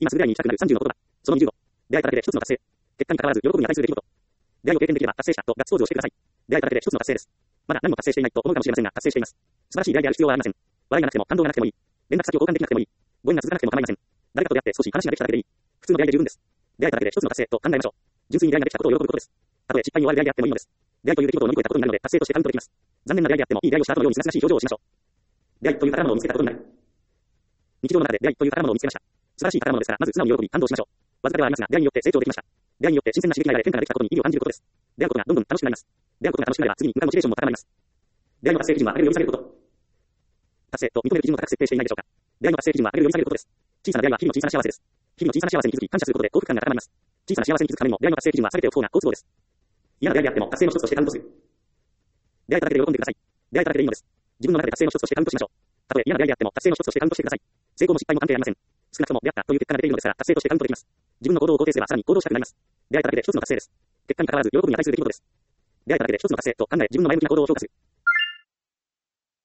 今すぐ出会いに行きたくなる30の言葉。その20語。出会いただけで一つの達成。結果に関わらず喜びに値する出来事。出会いを経験できれば達成したとガッツポーズをしてください。出会いただけで一つの達成です。まだ何も達成していないと思うかもしれませんが、達成しています。素晴らしい出会いである必要はありません。笑いがなくても感動がなくてもいい。連絡先を交換できなくてもいい。ご縁が続かなくても構いません。誰かと出会って少し話ができただけでいい。普通の出会いで十分です。出会いただけで一つの達成と考えましょう。純粋に出会いができたことを喜ぶことです。たとえ失敗に終わる出会いであってもいいのです。出会いという出来事を乗り越えたことになるので達成としてカウントできます。残念な出会いであってもいい出会いをした後のようにすがすがしい表情をしましょう。出会いという宝物を見つけたことになる。日常の中で出会いという宝物を見つけました。素晴らしい宝物ですから、まず素直に喜び感動しましょう。わずかではありますが、出会いによって成長できました。出会いによって新鮮な刺激が得られ変化ができたことに意義を感じることです。出会うことがどんどん楽しくなります。出会うことが楽しくなれば次に向かうモチベーションも高まります。出会いの達成基準はあれるより下げること。達成と認める基準を高く設定していないでしょうか。出会いの達成基準はあれるより下げることです。小さな出会いは日々の小さな幸せです。日々の小さな幸せに気づき感謝することで幸福感が高まります。小さな幸せに気づくためにも出会いの達成基準は下げておく方が好都合です。嫌な出会いであっても達成の一つとしてカウントする。出会いただけで喜んでください。出会いただけでいいのです。自分の中で達成の一つとしてカウントしましょう。たとえ嫌な出会いであっても達成の一つとしてカウントしてください。成功も失敗も関係ありません。少なくとも出会ったという結果が出ているのですから達成としてカウントできます。自分の行動を肯定すればさらに行動したくなります。出会いただけで一つの達成です。結果に関わらず喜びに値する出来事です。出会いただけで一つの達成と考え自分の前向きな行動を評価する。